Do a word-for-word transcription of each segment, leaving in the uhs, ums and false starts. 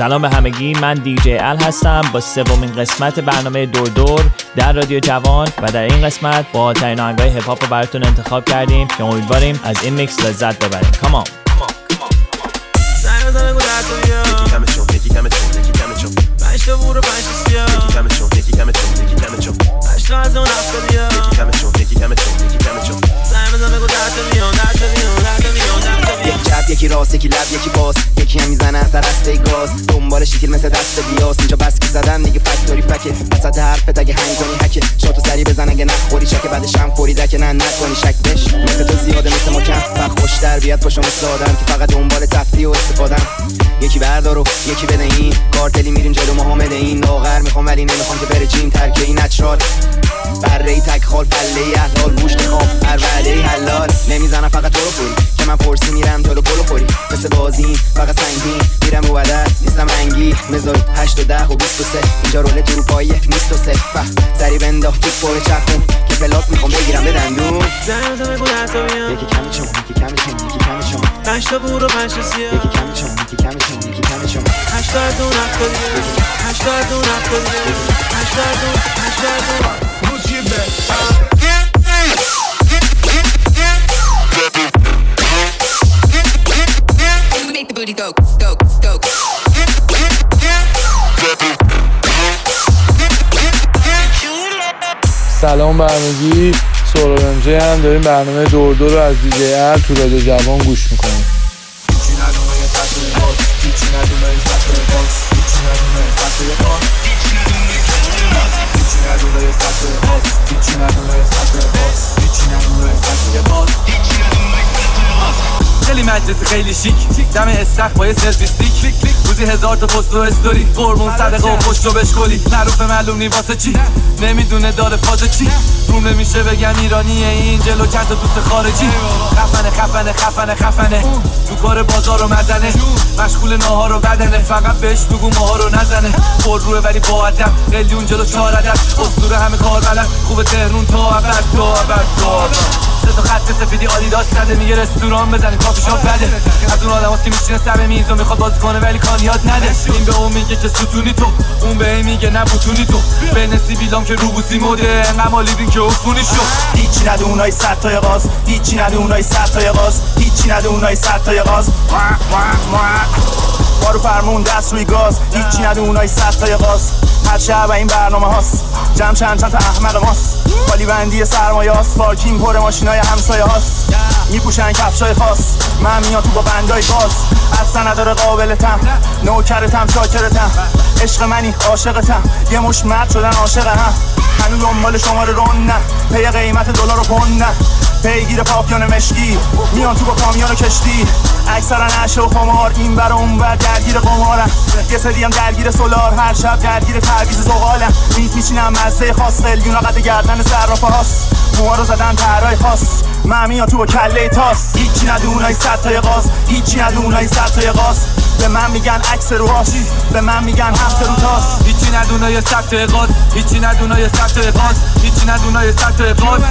سلام به همگی، من دی جی ال هستم با سومین قسمت برنامه دور دور در رادیو جوان و در این قسمت با ترین آهنگای هپ هاپ رو براتون انتخاب کردیم که امیدواریم از این میکس لذت ببریم. کامان یکی راست یکی لب یکی باز یکی هم میزنه از دسته گاز دنبال شکل مثل دست بیاس اینجا بس که زدن دیگه فکتوری فکه وسط حرفت اگه هنگ کنی حکه شاتو سری بزن اگه نخوری شک بعدش هم خوری دکه نه نکنی شک بش مثل تو زیاده مثل ما کم فقط خوش در بیاد باشم مثل آدم که فقط دنبال تفریح و استفادم یکی بردار و یکی بده این کارتلی میریم جلو محمد این لاغر میخوام ولی نمیخوام که بره جیم ترکه این نچرال بره تک خال پله احلال گوش میخوام هر وعده حلال نمیزنم فقط تو رو خوری که من پرسی میرم تو رو پلو خوری مثل بازی فقط سنگین میرم رو عدد نیستم رنگی مزای هشت و ده و بیست و سه اینجا رول تو رو پایه نیست و سه سری بنداخت تو پاره چرخون که پلاک میخوام بگیرم به دندون زنم بگو دستا بیان یکی کمی چون یکی کمی چون یکی کمی چون پنج تا بور و پنج تا سیاه یکی کمی چون یکی کمی چون یکی کمی چون هشت تا دون هفت تا دیگه هشت تا دون هفت تا دیگه هشت تا دون هشت تا دون Make the booty go, go, go. سلام به همگی، سهراب امجی هم داریم برنامه دور دور رو از دی جی ال تو رادیو جوان گوش میکنیم. خیلی مجلس خیلی شیک دم استخ با یه سلفی استیک روزی هزار تا پست و استوری قربون صدقه و پشت رو بشکلی معروف معلوم نی واسه چی نمیدونه داره فاز چی روم نمیشه بگم ایرانیه این جلو چند تا دوست خارجی خفنه خفنه خفنه خفنه تو کار بازار رو مزنه مشغول ناهار و بدنه فقط بهش بگو ماها رو نزنه پر روه ولی با ادب قلیون جلو چهار عدد اسطوره همه کار بلد خوبه تهرون تا ابد تا ابد تا ابد سه تا خط سفیدی آدیداس زده میگه رستوران بزنیم کافی شاپ بده از اون آدماست که میشینه سر میز و میخواد بازی کنه ولی کان یاد نده این به اون میگه که ستونی تو اون به این میگه نه بوتونی تو بین سیبیلام که روبوسی موده انقدر مالیدین که افونی شد هیچی نده اونای صد تای غاز هیچی نده اونای صد تای غاز هیچی نده اونای صد تای غاز بارو فرمون دست روی گاز هیچی نده اونای صد تای غاز هر شب این برنامه هاست جمع چند چند تا احمق ماست خالی بندی سرمایه هاست پارکینگ پر ماشینای همسایه هاست میپوشن کفشای خاص من میاد تو با بندای باز اصلا نداره قابلتم نوکرتم شاکرتم عشق منی عاشقتم یه مش مرد شدن عاشق هم هنوز دنبال شماره رون نه پی قیمت دلار و پوند نه پیگیر پاپیون مشکی میان تو با کامیون و کشتی اکثرا عشق و خمار این بر اون بر درگیر قمارم یه سری هم درگیر سولار هر شب درگیر تعویض زغالم میز میچینم مزه خاص قلیون قد گردن صرافه هاست موها رو زدن طرای خاص من میان تو با کله تاس هیچی نده اونای صد تای غاز هیچی نده اونای صد تای غاز به من میگن عکس رو هاست به من میگن هفته رو تاس هیچی نده اونای صد تای غاز هیچی نده اونای صد تای غاز هیچی نده اونای صد تای غاز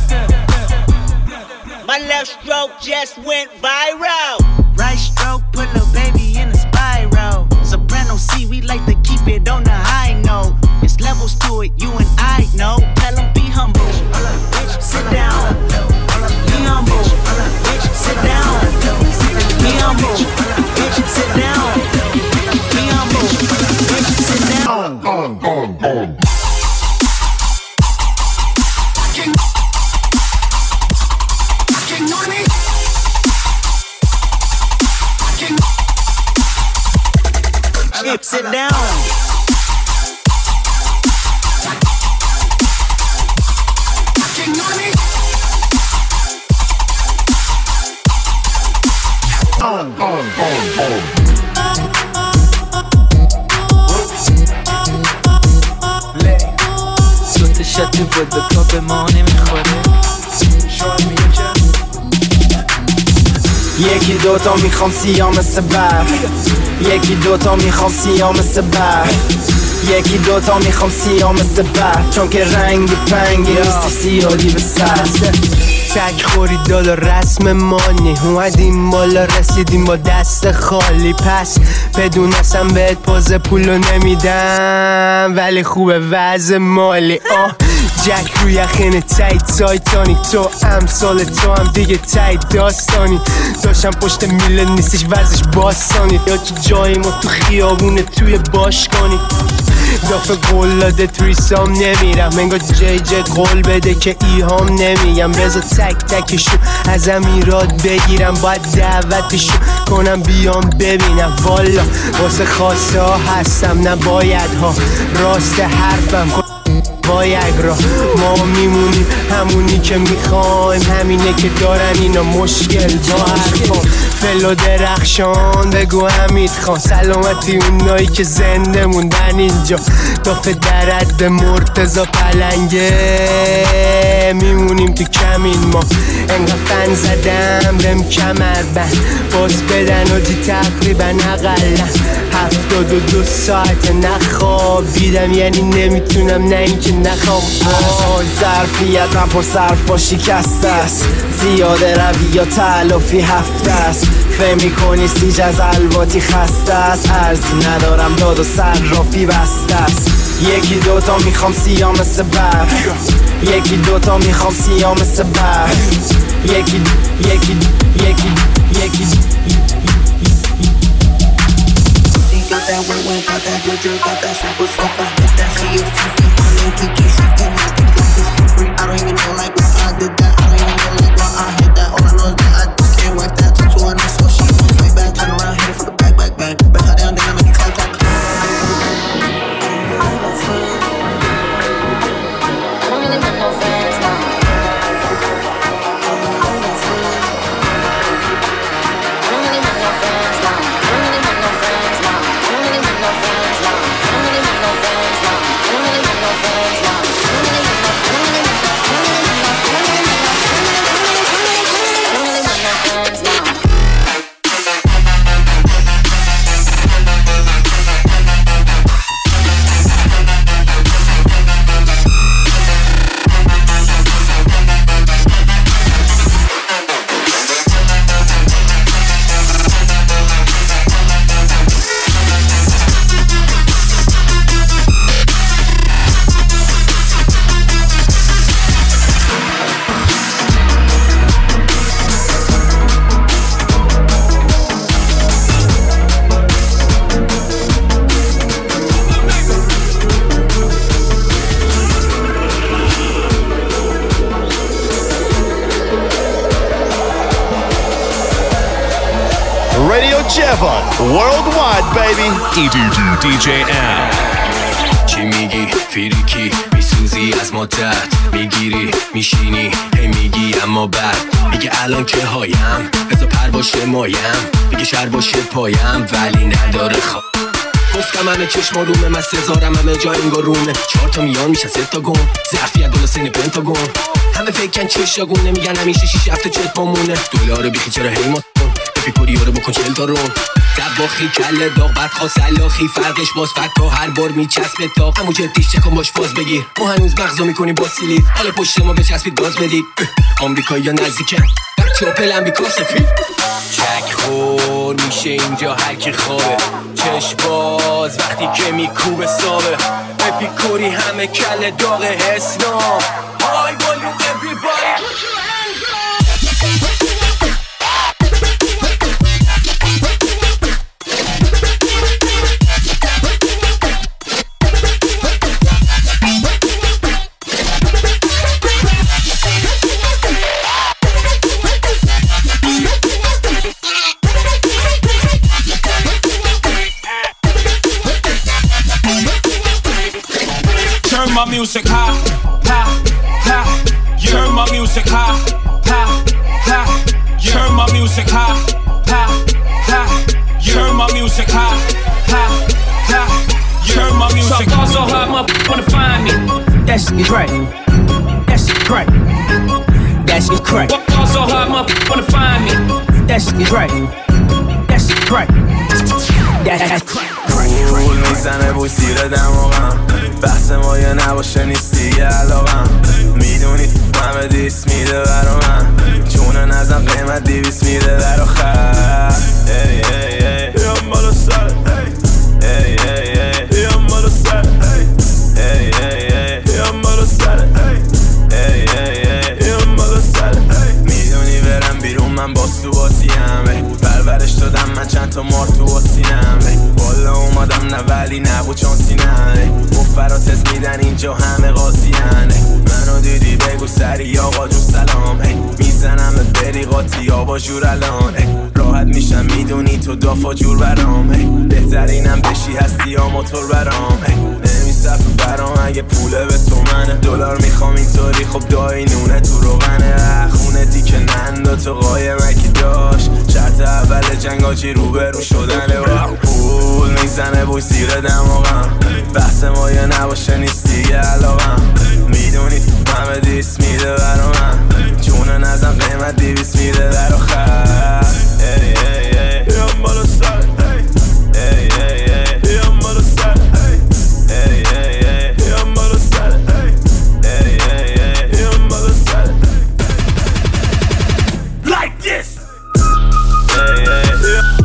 My left stroke just went viral. Right stroke put a baby in a spiral. Soprano C, we like to keep it on the high note. It's levels to it, you and I know. Tell them be humble. Bitch, sit down. Be humble. Bitch, sit down. Be humble. Bitch, sit down. Be humble. Bitch, sit down. Chip, sit down. سوت شتی ودکا به ما نمیخوره یکی دوتا میخوام سیاه مثل برف یکی دوتا میخوام سیاه مثل برف یکی دوتا میخوام سیاه مثل برف چون که رنگ پنگی نیستی سیاهی به سر تک خوری داد و رسم مانی اومدیم بالا رسیدیم با دست خالی پس بدونستم بهت پاز پولو نمیدم ولی خوبه وضع مالی آه جک روی یخین تایت تایتانیک تو امثال تو هم دیگه تایت داستانی داشتم پشت میله نیستش وزش باستانی یا که جایی ما تو خیابونه توی باشگانی دافه قول داده تویسام نمیرم انگار جی جی قول بده که ایهام نمیگم بذار تک تکشو از امیرات بگیرم باید دعوتشو کنم بیام ببینم والا واسه خواسته ها هستم نباید ها راست حرفم باید را ما میمونیم همونی که میخوایم همینه که دارن اینا مشکل با حرفا فلو درخشان بگو حمید خان سلامتی اونایی که زنده موندن اینجا دافه درد مرتضا پلنگه میمونیم تو کمین ما انقدر فن زدم رم کمر بند باز بدن و دی تقریبا اقلا هفتاد و دو ساعت نخوابیدم یعنی نمیتونم نه اینکه نخوام آه ظرفیتم پر صرف با شکست است زیاده روی یا تلافی هفته است فهم میکنی سیج از الواتی خسته است ارزی ندارم داد و صرافی بسته است یکی دوتا میخوام سیاه مثل برف یکی دوتا میخوام سیاه مثل برف یکی یکی یکی یکی Got that wet wet, got that good good, got that super stuff. I hit that shit, you fifty, one and Kiki shifty. My dick like this for free. I don't even know like why I did that. I don't even know like why I hit that. All I know is that I just can't wipe that tattoo on her, so she won't fight back. Turn around, hit it from the back, back, back. Back her down, then I make it clap, clap. I don't really want no friends now. Jevon worldwide baby دی جی ام چی میگی فریکی میسوزی از مدت میگیری میشینی هی میگی اما بعد میگه الان که هایم بذار پر باشه مایم میگه شر باشه پایم ولی نداره خواب گفتم همه چشم رومه من سزارم همه جا انگارونه چهار تا میان میشن سه تا گم ظرفیت بالا سین پنتاگون همه فکرن چشاگون نمیگن همیشه شیش هفته چت پامونه دلار بیخی چرا هی ما پیکوری رو بکن چل تا رو دباخی کله داغ بعد خواست سلاخی فرقش باز فکا هر بار میچسبه تا همون جدیش چکن باش فاز بگیر ما هنوز مغزو میکنیم با سیلید حالا پشت ما بچسبید گاز بدید آمریکایی ها نزدیکن بچه ها پلن بیکار سفید چک خور میشه اینجا هر کی خوابه چشم باز وقتی که میکوبه سابه پیکوری همه کله داغ اسلام های والوم everybody my music high, high, high. You heard my music high, high, high. You heard my music high, high, high. You heard my music high, high, high. You heard my music. So I so hard, motherfucker wanna find me. That shit crack. That shit crack. That shit crack. I so hard, motherfucker wanna find me. That shit crack. That shit crack. That shit crack. پول میزنه بوی سیر دماغم بحث ما یه نباشه نیستی یه علاقم میدونی همه دیس میده برا من چونه نزن قیمت دیویس میده در آخر ای ای ای بیام بالا سر ای ای ای ای بیام بالا سر ای ای ای بیام بالا سر ای ای ای بیام بالا سر میدونی برم بیرون من باز تو بازیم پرورش دادم من چند تا مار تو آسینم بالا اومدم نه ولی نبود چانسینم مفراتز میدن اینجا همه قاضیان منو دیدی بگو سری آقا جون سلام میزنم بری قاطی آبا جور الان راحت میشم میدونی تو دافا جور برام بهترینم بشی هستی یا موتور برام نمیصرف برام اگه پوله به تو منه دلار میخوام اینطوری خب دایی نونه تو روغنه خونه دیگه نندا تو قایمکی داشت شرط اول جنگ آجی روبرو شدنه و پول میزنه بوی زیر دماغم بحث ما یه نباشه نیست دیگه علاقم میدونی همه دیس میده برا من چونه نزن قیمت دیویس میده در آخر ای ای ای بیام بالا سر ای ای ای بیام بالا سر ای ای ای بیام بالا سر ای ای ای بیام بالا سر Like this ای ای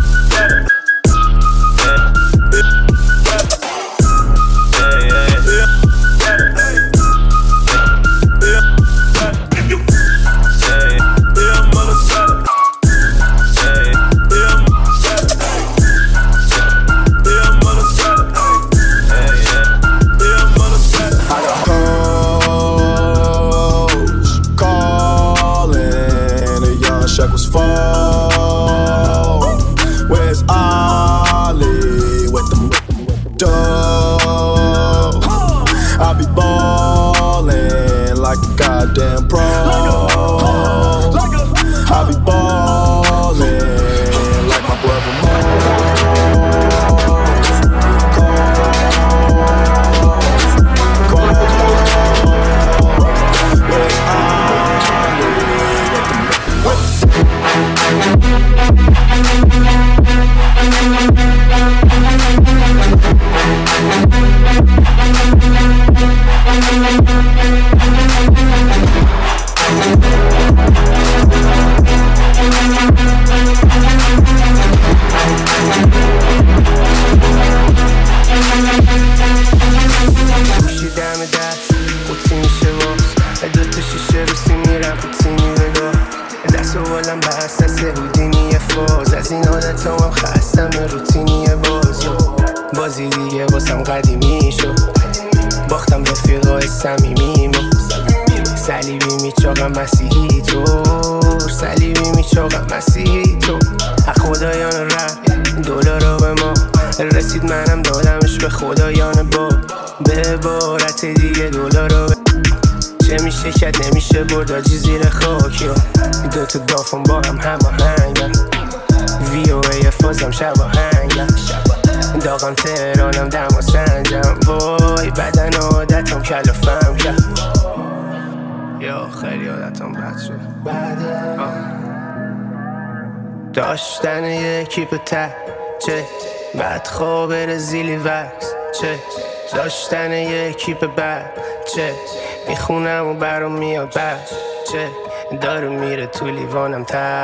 داشتن یکی به ته چه بعد خواب زیلی وکس چه داشتن یکی به بعد چه میخونم و برام میاد بد چه داره میره تو لیوانم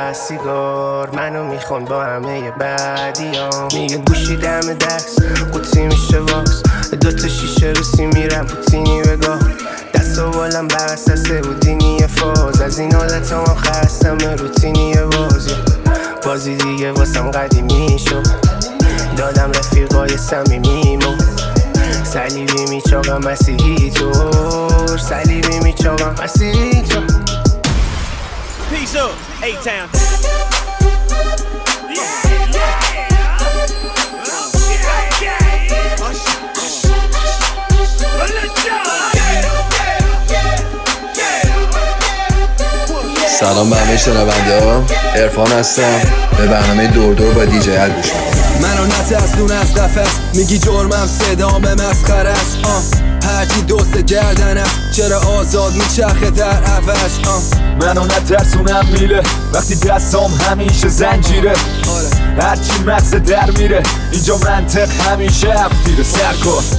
تسیگار منو میخون با همه بعدیام میگه گوشی دم دست قوطی میشه واکس دوتا شیشه روسی میرم پوتینی بگاه دست و بالم برسسه بودینی فاز از این عادتام هم خستم روتینی بازی بازی دیگه واسم قدیمی شد دادم رفیقای سمیمیمو صلیبی میچاقم مسیحی طور صلیبی میچاقم مسیحی طور Peace up, A-Town. سلام به همه شنونده ها، عرفان هستم. به برنامه دور دور با دیجی ال گوش میکنم. منو نترسون از قفس، میگی جرمم صدام مسخره است. هرچی دوست گردن است، چرا آزاد میچرخه در عوض. منو نترسونم میله وقتی دستام همیشه زنجیره. هرچی مغز در میره اینجا منطق همیشه افتی رو سر کن.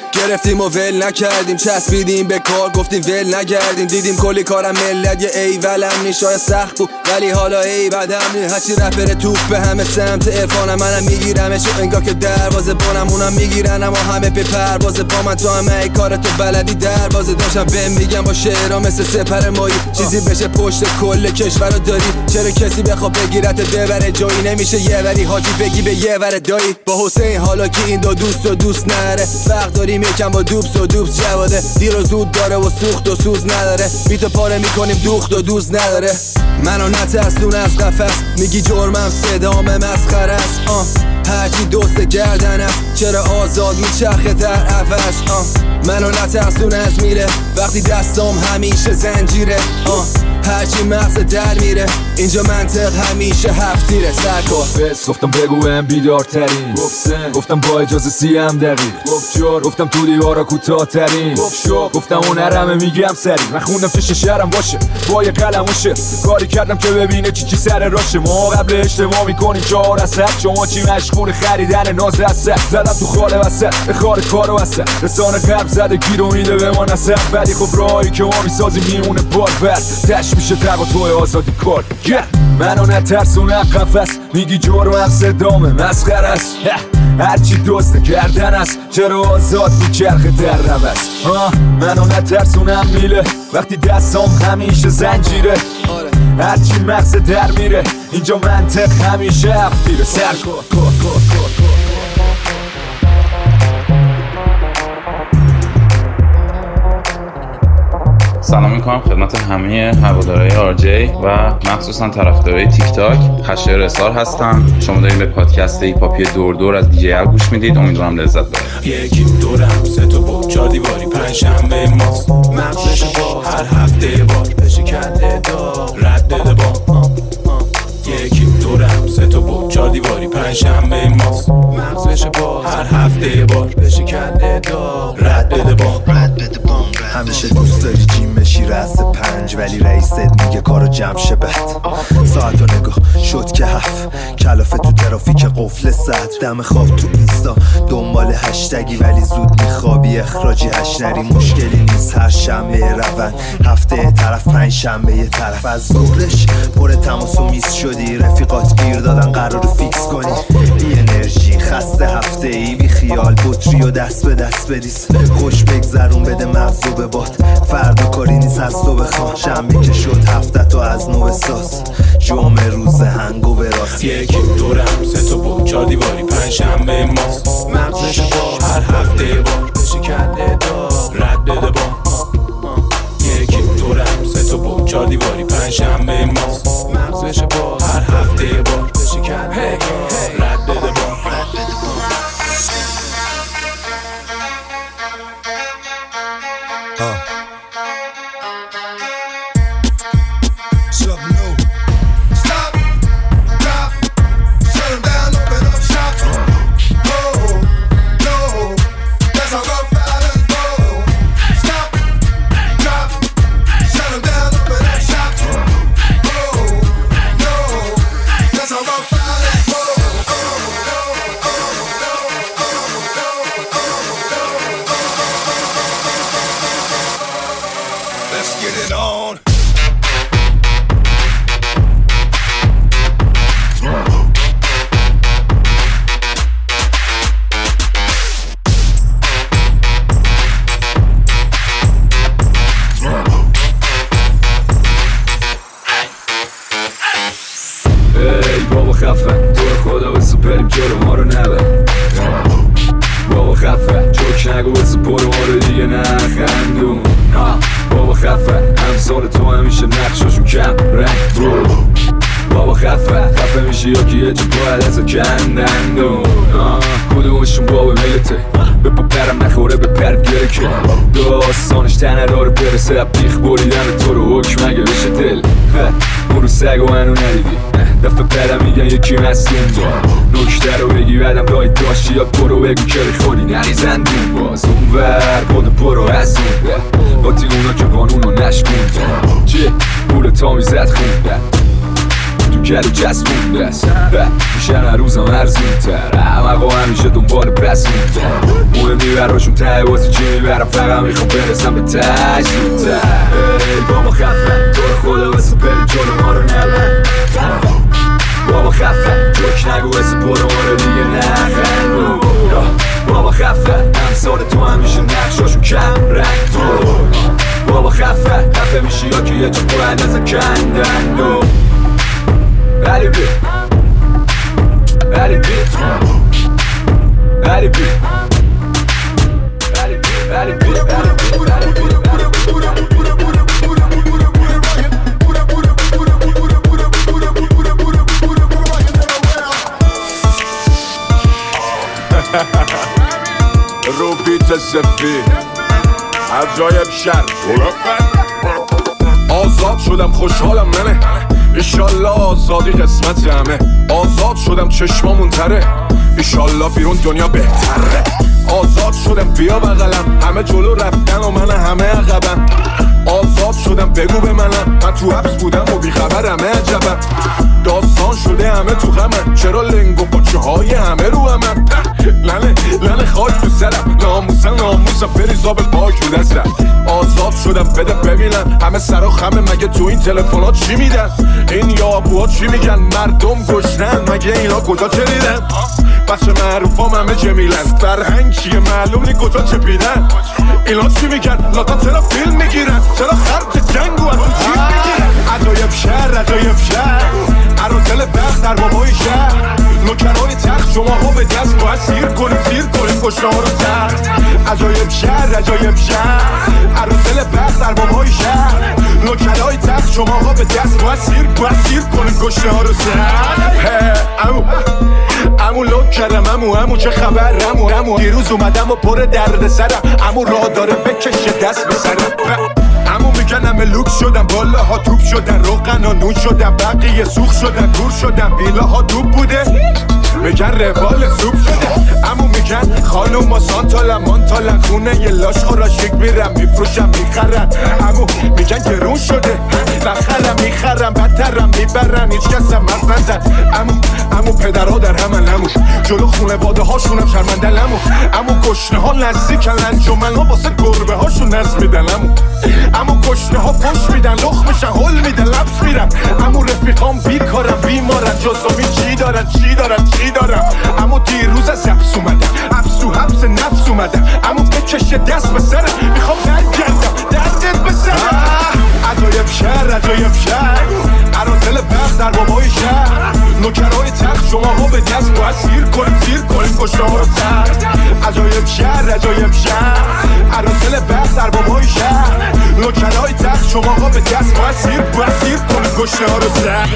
گرفتیم و ول نکردیم، چسبیدیم به کار گفتیم ول نگردیم، دیدیم کلی کارم ملت یه ایولم نی، شاید سخت بود ولی حالا ای بدم نی، هرچی رپر توپ به همه سمت عرفانم، منم میگیرمش انگار که دروازه بانم، اونم میگیرن اما همه به پروازه با من، تو همه ای کار تو بلدی دروازه داشتم بهم میگم با شعرها مثل سپر مایی چیزی بشه پشت کل کشور داری، چرا کسی بخواد بگیرت ببره جایی نمیشه یه وری حاجی بگی به یه ور دایی، با حسین حالا که این دو دوست و دوست نره، فرق داریم یکم با دوبس و دوبس جواده، دیر و زود داره و سوخت و سوز نداره، بیتو پاره میکنیم دوخت و دوز نداره، منو نترسون از قفس، میگی جرمم صدام مسخره است، آه هرچی دوست گردن است، چرا آزاد میچرخه در عوض، آه منو نترسون از میره، وقتی دستام همیشه زنجیره، آه هرچی مغز در میره، اینجا منطق همیشه هفتیره، سرکار بس گفتم بگو هم بیدارترین، گفتم با اجازه سی هم دقیق، گفتم تو دیوارا کوتاه ترین، گفتم اون هرمه میگم سری، من خوندم فش شهرم باشه با یه قلم و شعر، کاری کردم که ببینه چی چی سر راشه، ما قبل اجتماع میکنیم چهار از هفت، شما چی مشغول خریدن ناز از سر، زدم تو خاله وسط به خار کارو وسط، رسانه قلب زده گیرو میده به ما نسر، ولی خب راهی که ما میسازیم میمونه بار بر، تش میشه تقاطع آزادی کار، منو نترسون قفس، میگی جرمم صدام مسخره است، هرچی دوست گردن است، چرا آزاد میچرخه در روز، منو نترسونم میله، وقتی دستام همیشه زنجیره، هرچی مغز در میره، اینجا منطق همیشه هفتیره، سرکار سلام میکنم خدمت همه هوادارهای آر جی و مخصوصا طرفدارای تیک تاک. خشایار رسال هستم. شما دارین به پادکست هیپاپی دور دور از دی جی ال گوش میدید. امیدوارم لذت ببرید. یکی دورم سه تا با چهار دیواری پنج شنبه ماست، مغزش با هر هفته بار بشه کنده دار رد ده با یکی دورم سه تا با چهار دیواری پنج شنبه ماست، مغزش با هر هفته بار بشه کنده دار رد ده با همیشه دوست داری جیم بشی رأس پنج، ولی رئیست میگه کارو جمع شه بد. ساعت و نگاه شد که هفت، کلافه تو ترافیک قفل صد، دم خواب تو اینستا دنبال هشتگی ولی زود میخوابی، اخراجی هش نری مشکلی نیست، هر شنبه روند هفته طرف پنج شنبه یه طرف، از ظهرش پر تماس و میس شدی، رفیقات گیر دادن قرار فیکس کنی، بی انرژی خسته هفته ای بی خیال بطری و دست به دست بریز، خوش بگذرون بده مغزو به باد، فردا کاری نیست از تو بخواه، شنبه که شد هفته تو از نو بساز، جمعه روز هنگو به راست، یکی دورم سه تا با چهار دیواری پنج شنبه ماست، مغزش با هر هفته بار بشه کنده دار رد بده با یکی دورم سه تا با چهار دیواری پنج شنبه ماست، مغزش با هر هفته بار بشه کنده دار رد بده با بیخ بریدن تو رو حکم مگه بشه دل، اون رو سگ و منو ندیدی، دفعه برم میگن یکی مستون دار، نکته رو بگی بعدم رای داشتی یا برو بگو که خودی نریزن دون باز، اون ور بود برو از اون با تی اونا که قانون رو نشکوندن، چه پول تا میزد خوندن، تو گل چسبونده است. میشن هر روزم ارزونتر، همه همیشه دنبال بس مونده. مهم نی براشون ته واسه چی میبرم، فقط میخوام برسم به ته زودتر. ای بابا خفه تو رو خدا واسه بری جلو ما رو نبر. بابا خفه جوک نگو واسه برو ما رو دیگه نخندو. بابا خفه امثال تو همیشه نقشاشون کم رنگ تو. بابا خفه خفه میشی یا که یه چه باید ازم کندن دو. بلی بی بلی بی بلی بی بلی بی بلی بی بلی بی رو بیت سفید عجایب شر آزاد شدم خوشحالم منه، ایشالله آزادی قسمت همه. آزاد شدم چشمامون تره، ایشالله بیرون دنیا بهتره. آزاد شدم بیا بغلم، همه جلو رفتن و من همه عقبم. آزاد شدم بگو به منم، من تو حبس بودم و بیخبر همه عجبم. داستان شده همه تو غمم، چرا لنگ و پاچه های همه رو همم. لنه لنه خاک تو سرم، ناموسم ناموسم بریزا به پاک رو دستم. آزاد شدم بده ببینم همه سر و خمه، مگه تو این تلفنات چی میدن؟ این یابوها چی میگن؟ مردم گشنن مگه اینا کجا چه دیدن؟ بچه معروفام همه جمیلن، فرهنگ چیه معلوم نی کجا چه بیدن؟ اینا چی میگن؟ لاتا چرا فیلم میگیرن؟ چرا خرج جنگو از اون چیپ میگیرن؟ عجایب شهر عجایب شهر عروضل بخت در بابای شهر. نوکرهای تخت شما ها به دست باید سیر کنیم سیر کنیم کشنه ها رو تخت. عجایب شهر عجایب شهر عروضل بخت در بابای شهر. نوکرهای تخت شما ها به دست باید سیر باید سیر کنیم کشنه ها رو تخت. امو امو لوک کردم امو امو چه خبر امو امو دیروز اومدم و پر درد سرم، امو راه داره بکشه دست به سرم. امو میگن همه لوک شدم، بالا ها توپ شدن، روغن ها نون شدن، بقیه سوخ شدن، دور شدن، ویلا ها دوب بوده میگن روال سوپ شده. امو میگن خانوم ها سانتالن مانتالن، خونه یه لاش خوراشک میرم میفروشم میخرن. امو میگن گرون شده بخرم میخرم بدترم میبرن، هیچ کس هم مرد نزد. امو امو پدرها در همن امو جلو خونه واده هاشونم شرمندن. امو امو گشنه ها نزدیکن انجمن ها واسه گربه هاشون نزد میدن. امو امو گشنه ها پشت میدن لخ میشن هل میدن لبس میرن. امو رفیقام بیکارم بیمارن جزامی چی دارن چی دارن چی دارم. امو دیروز از حبس اومدم حبسو حبس نفس اومدم. امو بکشه دست به سرم میخوام برگردم دردت به سرم. عجایب شهر عجایب شهر عروضل بخت در بابای شهر. نوکرهای تخت شما ها به دست باید سیر کنیم سیر کنیم کشنه ها رو تخت. عجایب شهر عجایب شهر عروضل بخت در بابای شهر. نوکرهای تخت شما ها به دست باید سیر باید سیر کنیم کشنه ها رو تخت.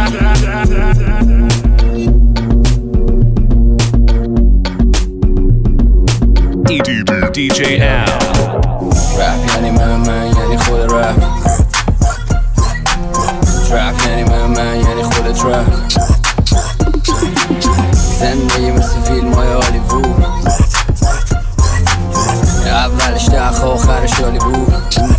دی جی Al رپ یعنی من من یعنی خود رپ. ترپ یعنی من من یعنی خود ترپ. زندگی مثل فیلم های هالیوود، اولش دخ آخرش هالیوود.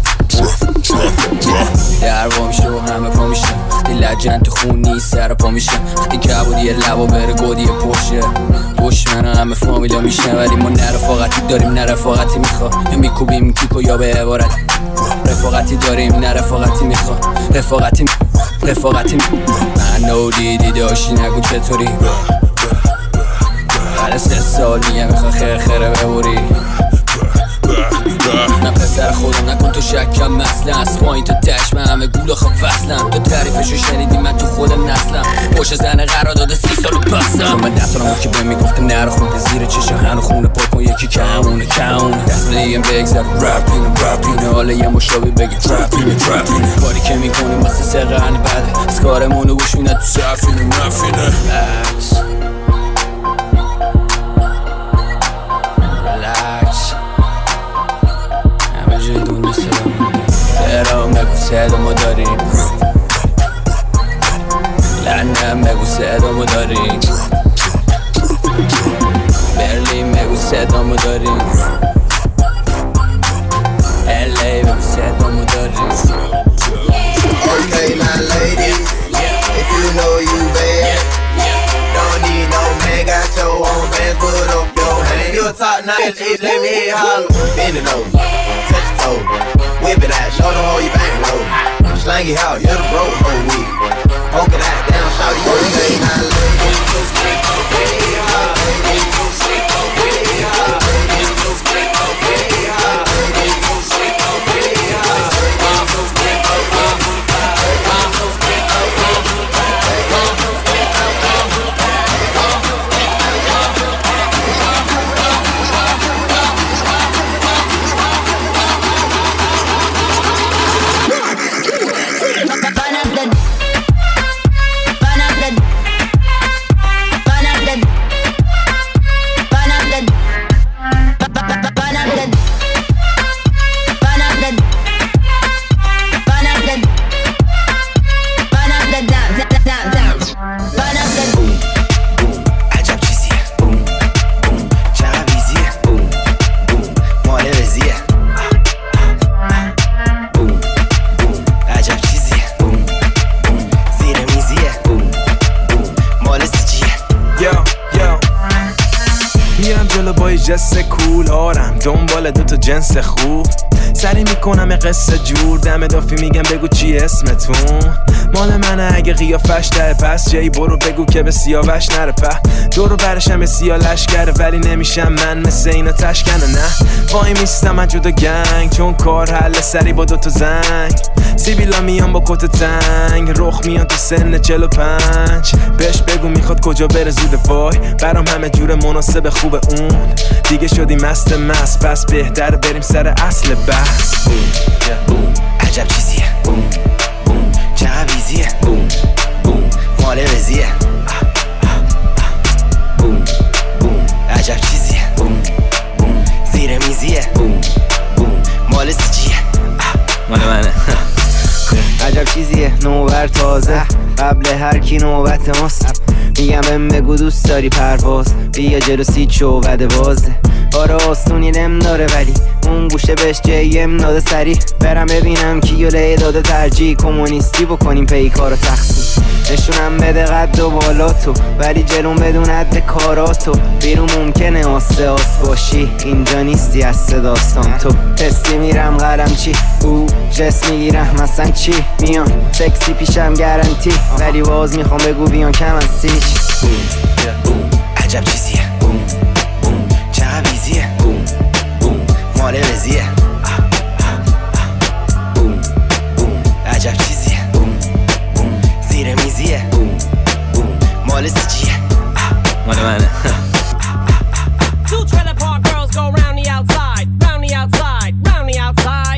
در وا میشه و همه پا میشن، وقتی لجن تو خون نیست سر پا میشن. وقتی کبودی لبا بره گودی پشه دشمن همه فامیلا میشن. ولی ما نه رفاقتی داریم نه رفاقتی میخوا، یا میکوبیم کیکو یا به عبارت. رفاقتی داریم نه رفاقتی میخوا، رفاقتی رفاقتی من نو دیدی داشتی نگو چطوری. بعد سه سال میگه میخوا خیر خیره ببوری. نه پسر خودم نکن تو شکم مثلا از پایین تو دشم همه گول آخه فصلم. تو تعریفشو شنیدی من تو خودم نسلم، پشت زن قرار داده سی سالو پسم. من دست دارم که بهم میگفتم نرو خونده زیر چشه هنو خونه پاک کن یکی کمونه کمونه. دست دیگه بگذر رپینه رپینه حالا یه مشابه بگی ترپینه ترپینه. کاری که میکنیم واسه سه قرن بده اسکارمونو گوش میده تو سفینه مفینه. صدامو داریم لندن بگو صدامو داریم، برلین بگو صدامو داریم، ال ای بگو صدامو داریم. Okay, my lady, if you know top notch, it let me head holler. Bend it over, touch your toe, whip it out, show them how you bang low. Slang it out, you're the bro, whole week. Poke it out, down, shout it, you ain't not low. جس کول آرم دنبال دوتا جنس خوب سری میکنم قصه جور دم دافی میگم بگو چی اسمتون مال منه اگه قیافش داره پس جایی برو بگو که به سیاوش نره په دورو برشم به سیا لشکره ولی نمیشم من مثل اینا تشکنه نه وای میستم من جدا گنگ چون کار حل سری با دوتا زنگ سیبیلا میان با کت تنگ رخ میان تو سن چل و پنج بهش بگو میخواد کجا بره زود وای برام همه جور مناسب خوب اون دیگه شدی مست مست پس بهتر بریم سر اصل بحث بوم بوم عجب چیزیه بوم بوم چقدر بیزیه بوم بوم مال رزیه بوم بوم عجب چیزیه بوم بوم زیر میزیه بوم بوم مال سیجیه مال منه عجب چیزیه نوبر تازه قبل هر کی نوبت ماست میگم بهم بگو دوست داری پرواز بیا جلو سی چوبده بازه آره آستونی نم داره ولی اون گوشه بهش جیم داده سری برم ببینم کیوله داده ترجیح کمونیستی بکنیم پیکارو تقسیم نشونم بده قد و بالا تو ولی جلوم بدون حد کاراتو بیرون ممکنه آسته آس باشی اینجا نیستی از داستان تو تستی میرم قلم چی او جس میگیرم مثلا چی میان سکسی پیشم گارانتی ولی باز میخوام بگو بیان کم از سیچ بوم بوم عجب چیزیه بوم بوم چقدر بیزیه بوم بوم مال رزیه بوم بوم عجب چیزیه بوم بوم زیر میزیه بوم بوم مال سیجیه مال منه Two trailer park girls go round the outside, round the outside, round the outside.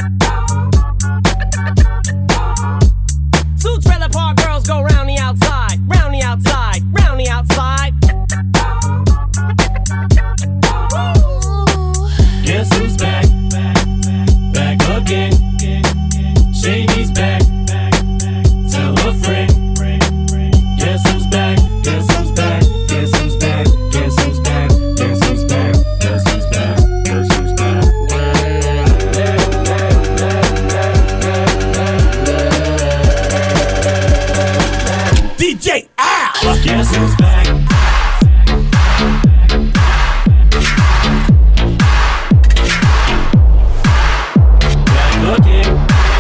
Two trailer park girls go round the outside, round the outside, round the outside. Guess who's back? Back again. Shady's back. Tell a friend. Guess who's back? Guess who's back? Guess who's back? Guess who's back? Guess who's back? Guess who's back? Guess who's back? D J Al. Guess who's back? Back again.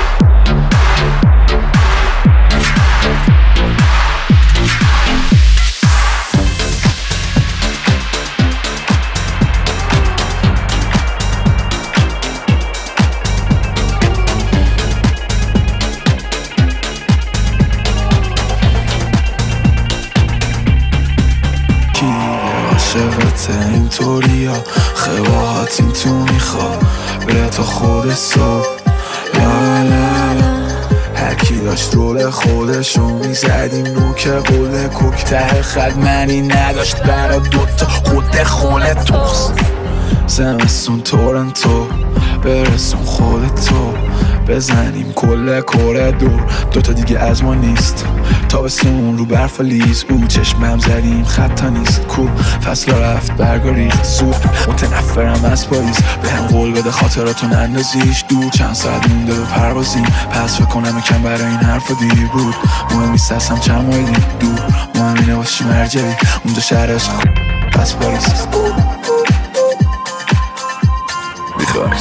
عاشقته اینطوری ها خواهت این تو میخواد به تا خود صبح لا لا لا هرکی داشت رول خودشو میزدیم نوک قول کوک ته خد منی نداشت برا دوتا خود خوله توخست زمستون تورنتو برسون خودتو بزنیم کل کره دور دوتا دیگه از ما نیست تابستون رو برف لیز او چشمم زدیم خطا نیست کو فصل رفت برگا ریخت زود متنفرم از پاییز به هم قول بده خاطراتون اندازیش دور چند ساعت مونده به پروازیم پس فکر کنم کم برای این حرفا دیر بود مهم نیست هستم چند مایلی دور مهم اینه واسه مرجعی اونجا شهر عشق پس پاریس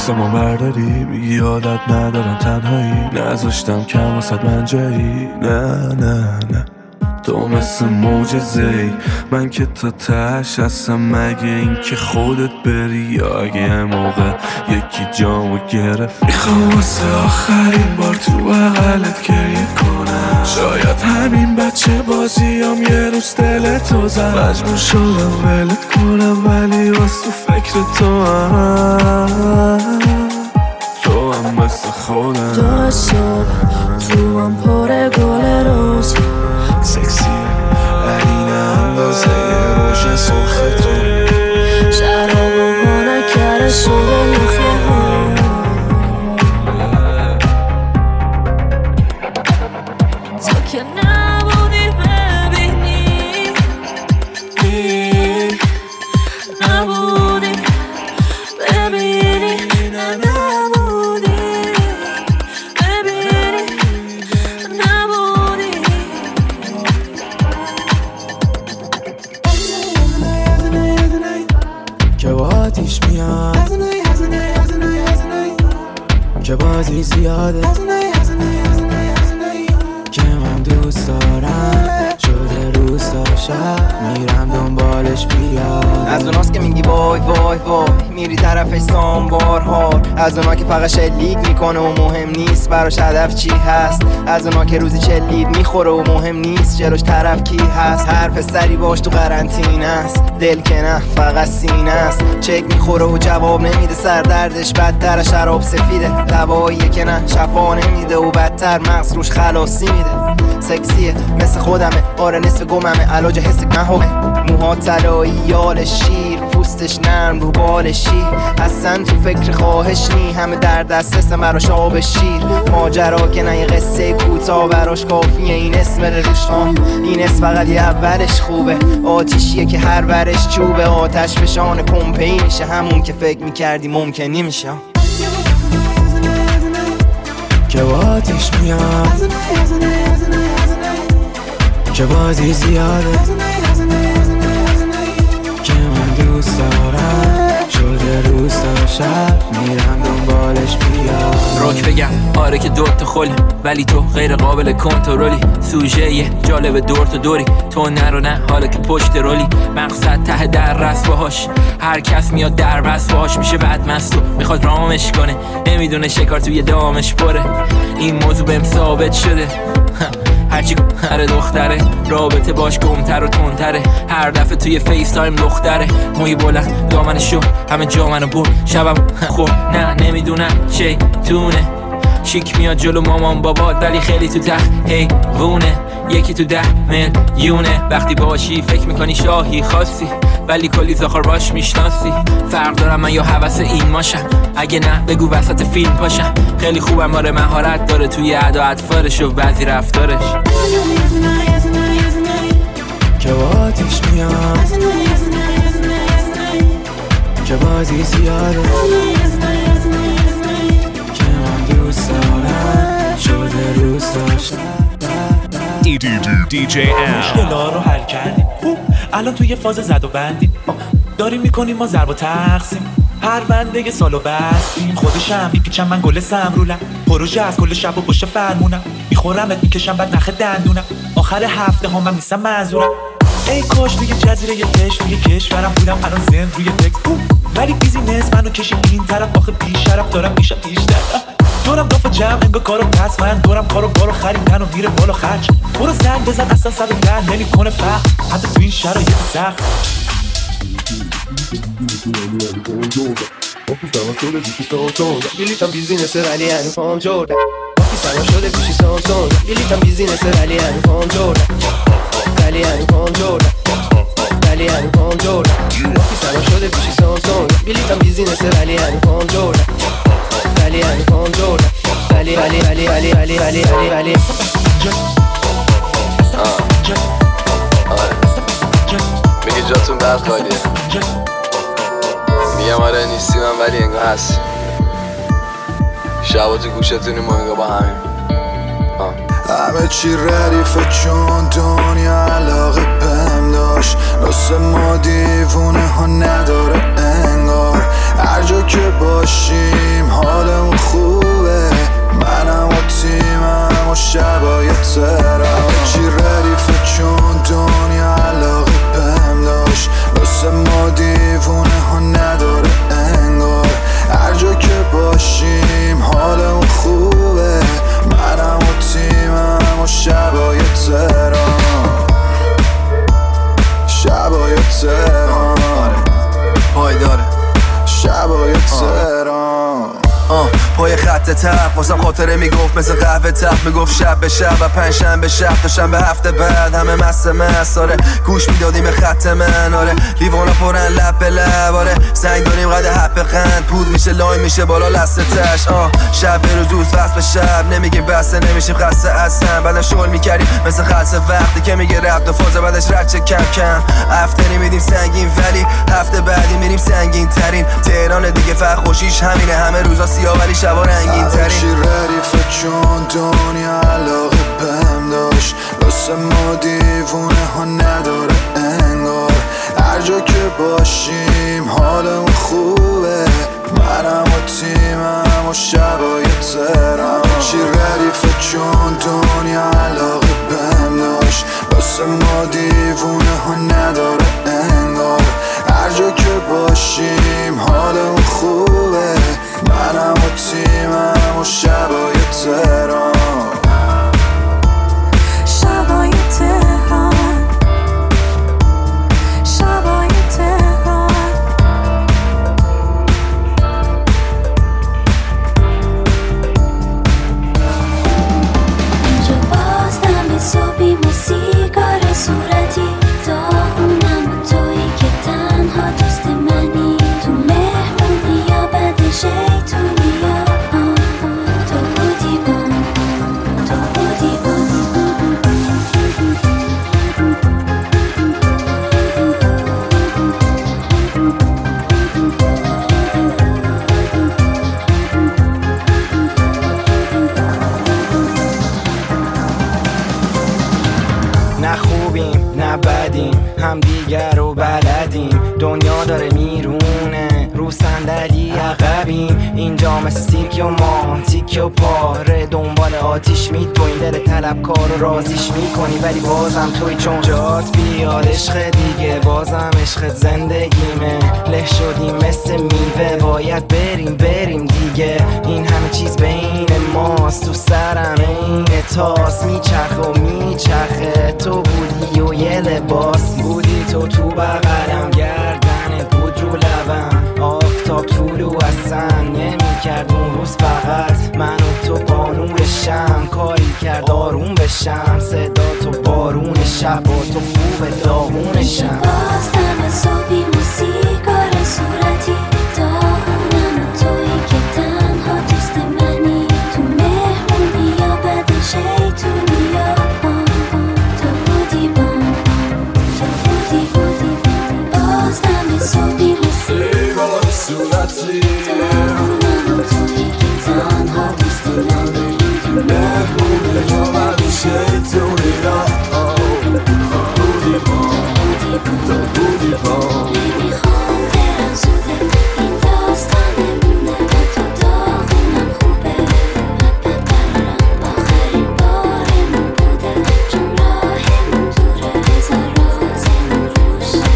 عکسمو برداری میگی یادت ندارم تنهایی نذاشتم کم واسد من جایی نه نه نه تو مثل معجزه‌ای من که تا تهش هستم مگه این که خودت بری یا اگه یه موقع یکی جامو گرفت میخوام واسه آخرین بار تو بغلت گریه کنم شاید همین بچه بازیام یه روز دلتو زد مجبور شدم ولت کنم ولی واس تو فکر تو هم تو هم مثل خودم تو صبح تو هم پر گل روز سکسیه ولی نه اندازه یه روژ سرختون شرابو با نکره شده نخیه ها تو که نبودی ببینی نبودی ببینی نه نبودی ببینی نبودی که با آتیش میاد که بازی زیاده که من دوست دارم شده روستا شب میرم دنبالش بیاد از اوناست که میگی وای وای وای میری طرفش سامبارها از اونا که فقط شلیک میکنه و مهم نیست براش هدف چی هست از اونا که روزی چلید میخوره و مهم نیست جلوش طرف کی هست هر پسری باش تو قرنطینه است دل که نه فقط سینه است چک میخوره و جواب نمیده سردردش بدتر شراب سفیده دواییه که نه شفا نمیده و بدتر مغز روش خلاصی میده سکسیه مثل خودمه آره نصف گممه علاج حس نهمه موها طلایی یال شیر پوستش نرم رو بال شیر اصلا تو فکر خواهش نی همه در دسترس براش آب شیر ماجرا که نه یه قصه کوتاه براش کافیه این اسم روش آن این اسم فقط یه اولش خوبه آتیشیه که هر ورش چوبه آتش فشان پمپی میشه همون که فکر میکردی ممکن نمیشه که با آتیش میاد که بازی زیاده که من دوست دارم شده روستا شب میرم دنبالش بیاد روک بگم آره که دوت خلی ولی تو غیر قابل کنترلی سوژه یه جالب دور تو دوری تو نرو نه حالا که پشت رولی مقصد ته در رست باهاش هر کس میاد در بست باهاش میشه بعد مستو میخواد رامش کنه نمیدونه شکار توی دامش پره این موضوع بهم ثابت شده هرچی هر دختره رابطه باش گمتر و تندتره هر دفعه توی فیس تایم دختره موی بلند دامن شو همه جا منو بر شبم خب نه نمیدونم چی تونه شیک میاد جلو مامان بابات ولی خیلی تو تخت هی وونه یکی تو ده میلیونه وقتی باشی فکر میکنی شاهی خاصی ولی کلی زاخار باش میشناسی فرق دارم من یا حوث این ماشم اگه نه بگو وسط فیلم پاشم خیلی خوبم آره مهارت داره توی ادا اطفارش و بعضی رفتارش که با آتیش میاد که بازی زیاده که من دوست دارم شده روستا شب دی جی ام مشکلا رو حل کردیم الان توی فاز زد و بندیم داریم میکنیم ما ضرب و تقسیم پرونده سالو بستیم خودشم میپیچم من گل سمرولم پروژه از کل شب و پشت فرمونم میخورمت میکشم بعد نخ دندونم آخر هفته ها من نیستم معذورم ای کاش توی جزیره یه کش توی کشورم بودم الان زند روی تکس ولی بیزینس منو کشید این طرف آخه بیشرف دارم میشه بیشتر دورم دافت جمع انگا کارو پس من دورم کارو بارو خریدن و میره بالا خرج برو زنگ بزن اصلا صد و ده نمی کنه فرق حتی تو این شرایط سخت بلیتم بیزینسه ولی هنو پام جوردن وقتی سلام شده پیشی سامسون بلیتم بیزینسه ولی هنو پام جوردن ولی هنو پام جوردن ولی هنو پام جوردن وقتی سلام شده پیشی سامسون بلیتم بیزینسه ولی هنو پام جوردن ولی هنو پام جوردن ولی ولی ولی ولی ولی ولی ولی ولی میگه جاتون برد خالیه میگم آره نیستی من ولی انگاه هست شبا تو گوشتونی ما انگاه با همین همه چی ردیفه چون دنیا علاقه بهم داشت راست ما دیوونه ها نداره انگار هر جا که باشیم روی خط تق واسم خاطره میگفت مثل قهوه تق میگفت شب به شب و پنج شنبه شب تا شنبه هفته بعد همه مست مست آره گوش میدادیم به خط من آره لیوانا پرن لب به لب آره سنگ داریم قد حب قند پود میشه لاین میشه بالا لسته تش آه شب به روز روز وصل به شب نمیگیم بسته نمیشیم خسته اصلا بعدم شغل میکردیم مثل خلص وقتی که میگه رفت و فاز بعدش رد چه کم کم هفته نمیدیم سنگین ولی هفته بعدی میریم سنگین ترین تهران دیگه فقط خوشیش همینه همه روزا سیاه ولی شبا رنگین ترین چی ردیفه چون دنیا علاقه بهم داشت واسه ما دیوونه ها نداره انگار هر جا که باشیم حالمون خوبه منم و تیمم و شبای ترم چی ردیفه چون دنیا علاقه بهم داشت واسه ما دیوونه ها نداره انگار هر جا که باشیم حالمون خوبه منم و تیمم و شبای تهران شبای تهران شبای تهران اینجا باز دم صبحی موسیقار صورتی داغونم و تویی که تنها دوست منی تو مهمونی یا بعد شیطونی یا تو بودی بان تو بودی بان نه خوبیم نه بدیم هم دیگر رو بلدیم دنیا داره میرونه رو صندلی عقبیم اینجا مثل سیرک و ما تیک و پاره دنبال آتیش میدویم دل طلبکار رو رازیش میکنی ولی بازم توی چون جات بیاد عشق دیگه بازم عشق زندگیمه له شدیم مثل میوه باید بریم بریم دیگه این همه چیز بین ماست تو سرم این تاس میچرخه و میچرخه تو بودی و یه لباس بودی تو تو بغلم گردنت بود رو لبم آفتاب طولو اصلا نمیکرد اون روز فقط من و تو با نور شم کاری کرد آروم بشم صدا تو بارون شب و تو خوب داغون شم باز دم صبحی موسیقار صورتی داغونم و تویی که تنها دوست منی تو مهمونی یا بعد شیطونی یا تو بودی بان تو بودی بودی باز دم صبحی موسیقار صورتی داغونم و تویی که تنها دوست منی تو مهمونی یا بعد شیطونی یا نمیخوام برم زوده این داستانمونه با تو داغونم خوبه ببرم آخرین بارمون بوده چون راهمون دوره هزار رازمون روشه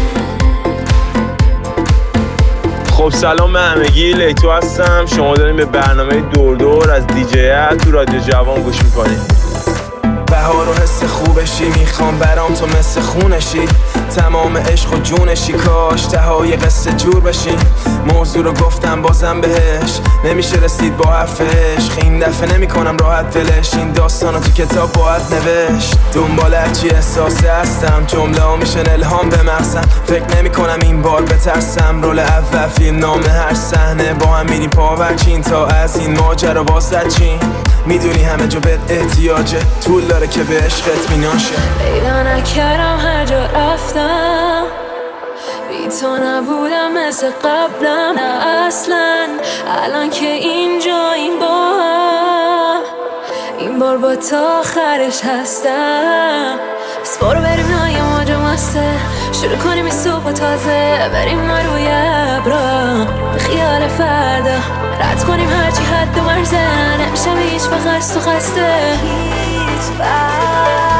خب سلام به همگی لیتو هستم شما داریم به برنامه دور دور از دیجی ال تو رادیو جوان گوش میکنید بهار و حس خوبشی میخوام برام تو مثل خونشی تمام عشق و جونشی کاش تهای قصه جور بشی موضوع رو گفتم بازم بهش نمیشه رسید با حرفش این دفعه نمی کنم راحت دلش این داستانو تو کتاب باید نوشت دنبال هرچی احساسه هستم جمله ها میشن الهام به مغزم فکر نمی کنم این بار بترسم رول اول فیلم نامه هر صحنه با هم میریم پاورچین تا از این ماجرا واسه چین میدونی همه جا بهت احتیاجه طول داره که به عشقت میناشه پیدا نکردم هر جا رفتم بی تو نبودم مثل قبلم نه اصلا الان که اینجا این با هم این بار با تا آخرش هستم بس برو بریم نای موجا مسته شروع کنیم این صبح تازه بریم ما روی ابرا به خیال فردا رد کنیم هرچی حد و مرزه نمیشه به هیچ وقت تو خسته هیچ وقت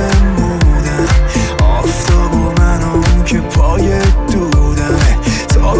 آفتاب و من اون که پای دودمه تا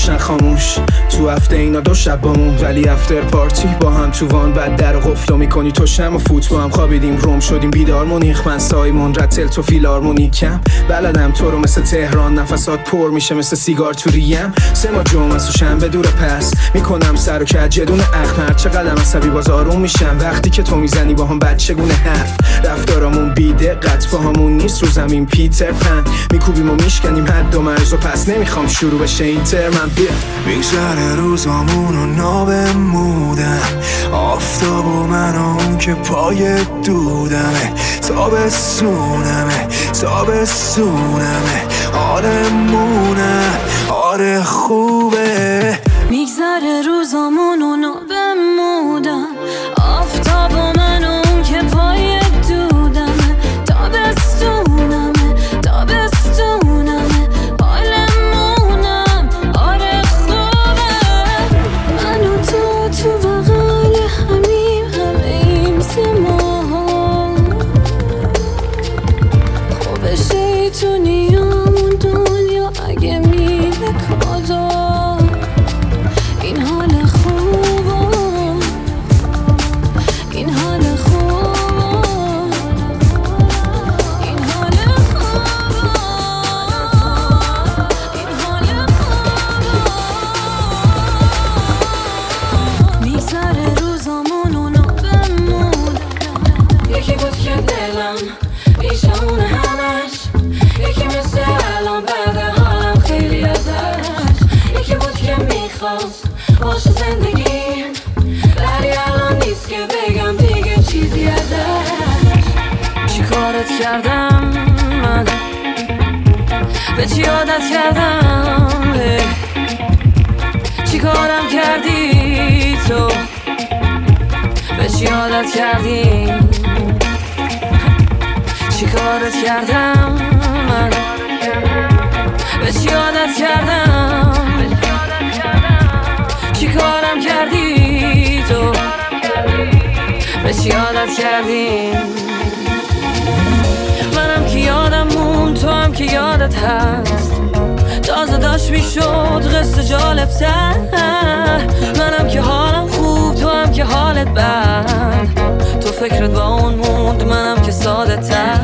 روشن خاموش تو هفته اینا دو شب بامون، ولی افتر پارتی با هم تو وان، بعد در قفلو میکنی تو شم و فوت با هم خوابیدیم روم شدیم بیدار مونیخ، من سایمون رتل تو فیلارمونیکم، بلدم تو رو مثل تهران نفسات پر میشه مثل سیگار تو ریم، سه ما جمعه و شنبه دور پس میکنم سر و کج یه دونه اخمر، چقدر عصبی باز آروم میشم وقتی که تو میزنی با هم بچگونه حرف، رفتارامون بیده قط با همون نیست رو زمین پیتر پن، میکوبیم و میشکنیم حد و مرز و پس نمیخوام شروع بشه این ترمم بیا میگذره روزامون و نابمودم، آفتاب و من و اون که پای دودمه، تابستونمه تابستونمه آرمونه آره خوبه. میگذره روزامون و نابمودم، آفتاب و من و اون که پای دودمه، تابستونمه تابستونمه حالمونم آره خوبه. من و تو تو بغل همیم همه ایم سه ماه، خوبه شیطونیامون دنیا اگه میده کادا، این حال خوبه این حال خوبه این حال خوبه این حال خوبه. میگذره روزامون و نابمون، یکی بود که دلم بیشمونه همش، یکی مثل الان بعد حالم خیلی ازش، یکی بود که میخواست باشه زندگیم ولی الان نیست که بگم دیگه چیزی ازش. چی کارت کردم من به چی عادت کردم، چی کارم کردی تو به چی عادت کردی، چی کارت کردم من به چی عادت کردم، چی کارم کردی تو به چی عادت کردی. منم که یادم مون تو هم که یادت هست، تازه داشت میشد قصه جالب تر، منم که حالم خوب تو هم که حالت بد، تو فکرت با اون موند منم که ساده تر.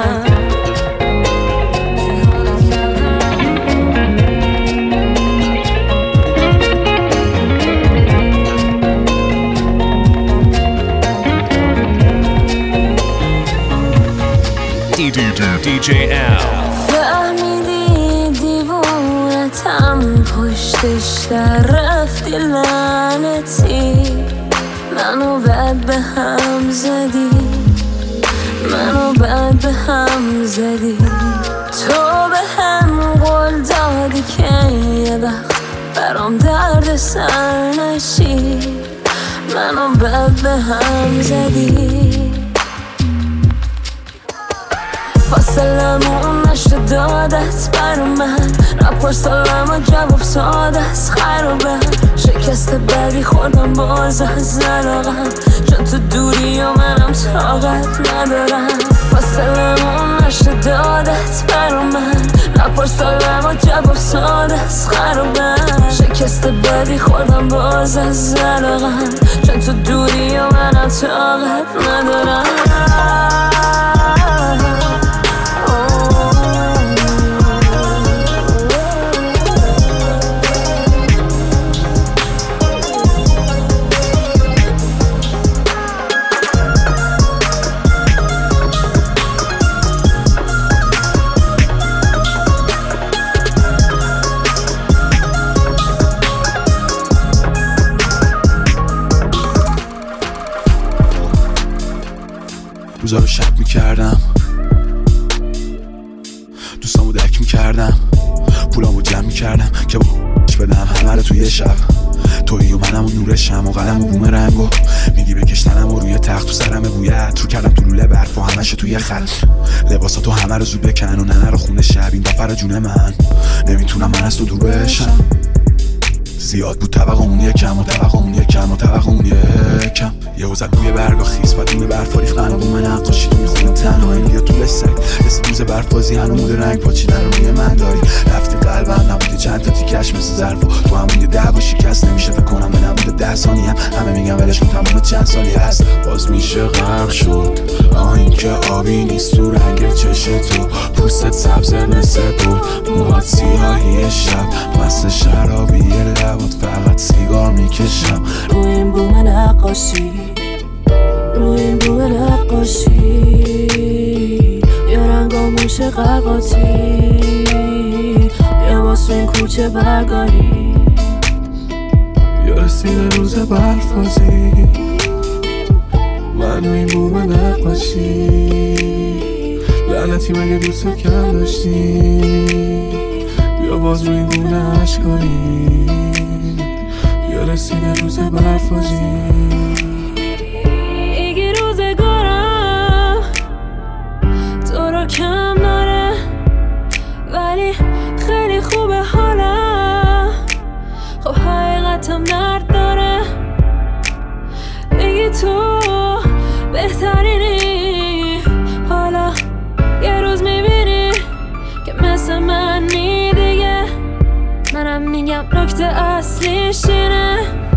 دی جی ال فهمیدی دیوونتم پشتش در رفتی لعنتی، منو بد به هم زدی منو بد به هم زدی، تو به هم قول دادی که یه وقت برام درد سر نشی، منو بد به هم زدی. فاصلمون نشد دادت برا من، نپرسالم و جواب ساده است خرابم، شکست بدی خوردم باز از علاقم، چون تو دوری و منم طاقت ندارم. فاصلمون نشد دادت برا من، نپرسالم و جواب ساده است خرابم، شکست بدی خوردم باز از علاقم، چون تو دوری و منم طاقت ندارم. روزا رو شب میکردم، دوستامو دک میکردم، پولامو جمع میکردم که باش بدم همه رو توی یه شب، تویی و منم و نورشم و قلم و بومرنگ و میگی بکشتنم و روی تخت تو سرم بویت رو کردم تو لوله برف و همشه توی خط، لباساتو همه رو زود بکن و ننه رو خونه شب، این دفعه جون من نمیتونم من از تو دور بشم، زیاد بود طبقمون یکم و طبقمون یکم و طبقمون یکم، یه وزد روی برگا خیس و دونه برفا ریختن و بوم نقاشی تو میخونه تنهایی یا طول سگ، رسید روز برفازی هنو موده رنگ پاچیدن رو روی من داری. رفتی قلبم نبودی چند تا تیکش مثل ظرفا، تو همون یه ده باشی کس نمیشه فکر کنم به نبوده ده ثانیه هم همه میگم ولش کن تمام چند سالی هست باز میشه غرق شد. آه این که آبی نیست تو رنگ چش تو، پوستت سبز مثل گل، موهات سیاهی شب، مست شرابی لبات فقط سیگار میکشم. روی این بوم نقاشی، روی این بوم نقاشی یا رنگاموش قرقاتی، یا واسه این کوچه برگاری، یا رسیده روز برفازی. من روی این بوم نقاشی، لعنتی مگه دوست کم داشتی، بیا باز روی این گونه اشکاری، یا رسیده روز برفازی. ایگی روزگارم تو رو کم داره، ولی خیلی خوبه حالم، خب حقیقتم درد داره. بگی تو بهترینی، حالا یه روز میبینی که مثل منی دیگه. منم میگم نکته اصلیش اینه،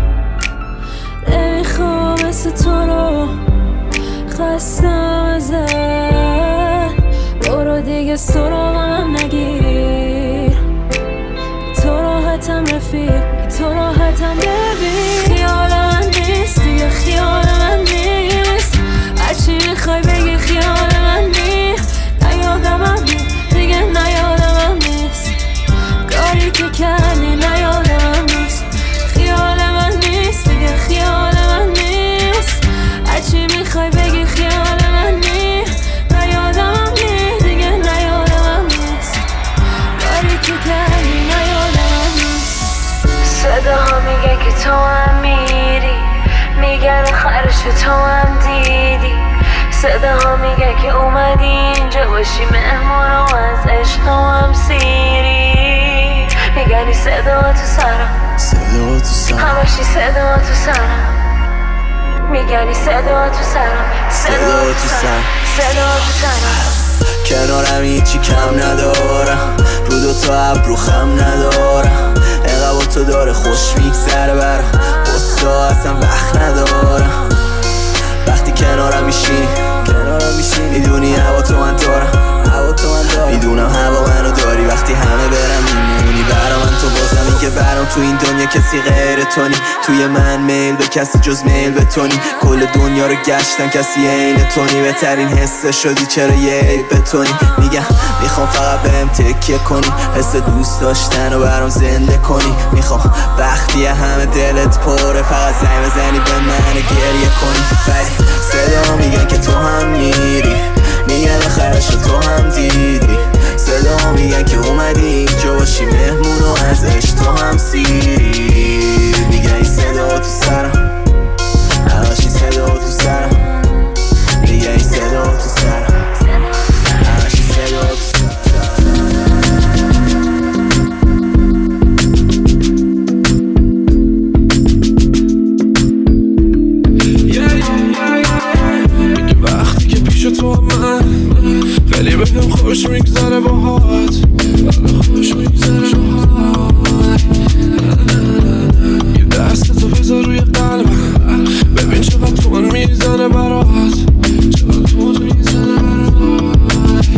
نمیخوام مثل تو رو خستم ازت، برو دیگه سراغم نگیر، تو راحتم رفیق، تو راحتم ببین. خیال من نیست دیگه، خیال من نیست، هرچی میخوای بگی خیال من نیست. نیادمم دیگه، نیادمم نیست، کاری که کردی نیادمم نیست. خیال من نیست دیگه، خیال من نیست، هرچی میخوای بگی خیال من نیست. نیادمم نیست دیگه، نیادمم نیست، کاری که کردی نیادمم نیست. صداها میگه که تو هم میری، میگن آخرش تو هم دیدی. صداها میگه که اومدی اینجا باشی مهمون و از عشق هم سیری. میگنی صدا تو سرم، صدا تو سرم، همشی صدا تو سرم. میگنی صدا تو سرم، صدا تو سرم، صدا تو سرم. کنارم هیچی کم ندارم، رو دو تا ابرو خم ندارم، اینقدر با تو داره خوش میگذره برم، بستا اصلا وقت ندارم. وقتی کنارم میشی، کنارم میشی میدونی هوا تو من دارم، هوا تو من دارم، میدونم هوا منو داری. وقتی همه برم میمونی برا من، تو بازم این که برام تو این دنیا کسی غیر تو نی. توی من میل به کسی جز میل به تو نی، کل دنیا رو گشتم کسی عین تو نی. بهترین حس شدی چرا یه عیب به تو نی. میگم میخوام فقط بهم تکیه کنی، حس دوست داشتن رو برام زنده کنی. میخوام وقتی همه دلت پره فقط زنگ بزنی به من گریه کنی. ولی صدا میگن که تو هم میری، میگن آخرش تو هم دیدی. صدا میگن که اومدی اینجا باشی مهمون و از عشق تو هم سیری. میگن این صدا تو سرم، همشی صدا تو سرم. میگن این صدا تو سرم، همشی صدا تو سرم. تو من خیلی بهم خوش میگذره باهات، خوش میگذره باهات. یه دست تو بذار روی قلبم، ببین چقدر تو من میزنه برات، چقدر تو من میزنه برات.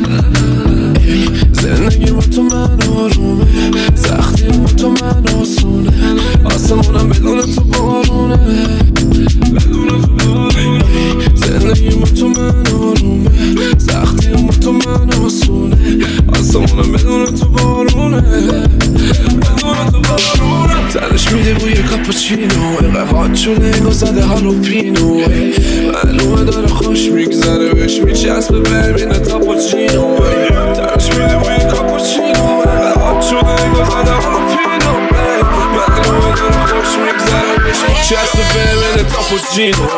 زندگی با تو من آرومه، سختی با تو من آسونه، آسمونم بدون تو بارونه، بدون تو بارونه. زندگی با تو من آرومه، سختی با تو من آسونه، آسمونم بدون تو بارونه، بدون تو بارونه. تنش میده بوی کاپوچینو، اینقدر هات شده اینگاه زده هالوپینو. معلومه داره خوش میگذره بهش میچسبه ببینه تاپوچینو. تنش میده بوی کاپوچینو، اینقدر هات شده اینگاه زده هالوپینو. معلومه داره خوش میگذره بهش میچسبه ببینه تاپوچینو.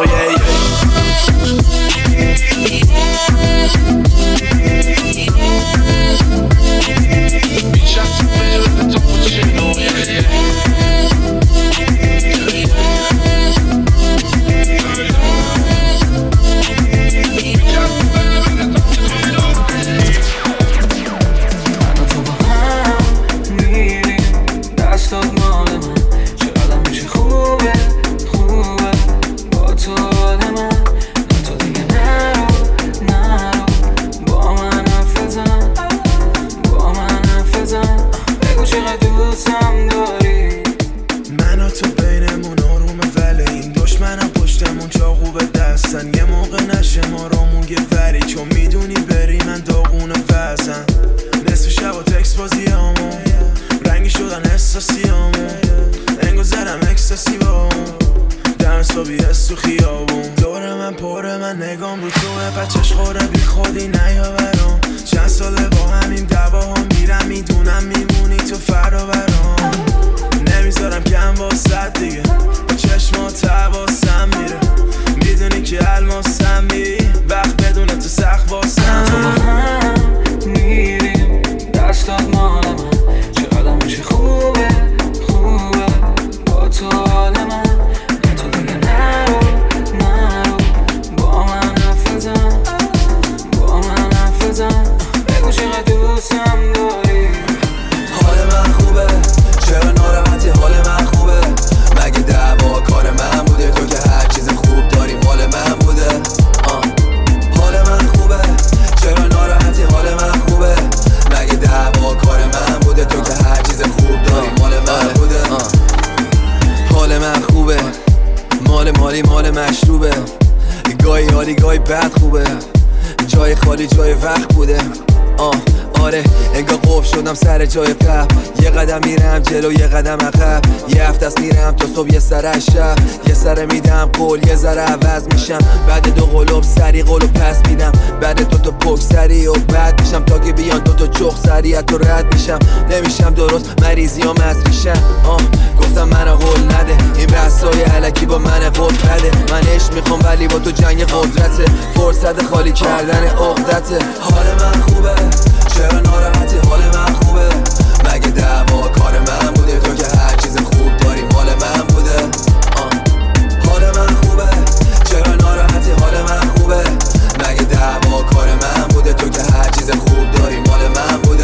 با اون دم صبحی هست تو خیابون دور من پره من نگام رو توه بچش خوره بی خودی نیا برام چند ساله با همین دعوا هم میرم میدونم میمونی تو فردا برام نمیذارم کم واسد دیگه چشمات حواسم میره میدونی که الماسم بی وقت بدون تو سخت واسم تو با هم میریم دستات مال من چقدر میشه خوبه خوبه با تو حال من تو دیگه نرو نرو با من حرف بزن با من حرف بزن بگو چقدر دوستم داری حال من خوبه چرا ناراحتی حال من خوبه مگه دعوا کار من بوده تو که هر چیز خوب داری مال من بوده آه. حال من خوبه چرا ناراحتی حال من خوبه مگه دعوا کار من بوده تو که هر چیز خوب داری مال من بوده آه. حال من خوبه مال مالی مال مشروبه گاهی حالی گاهی بد خوبه جای خالی جای وقت بوده آه آره انگار قفل شدم سر جای پپ یه قدم میرم جلو یه قدم عقب یه هفته است میرم تا صبح یه سر از شب یه سر میدم قول یه ذره عوض میشم بعد دو قلوب سری قولو پس میدم بعد دو تا پک سری و بعد میشم تا که بیان دو تا چخ سری از تو رد میشم نمیشم درست مریضی ها مزریشم آه گفتم منو قول نده این بحثای علکی با من قول بده من عشق میخوام ولی با تو جنگ قدرته فرصت خالی کردن عقدته حال من خوبه چرا ناراحتی حال من خوبه مگه دعوا کار من بوده تو که هر چیز خوب داری مال من بوده آه. حال من خوبه چرا ناراحتی حال من خوبه مگه دعوا کار من بوده تو که هر چیز خوب داری مال من بوده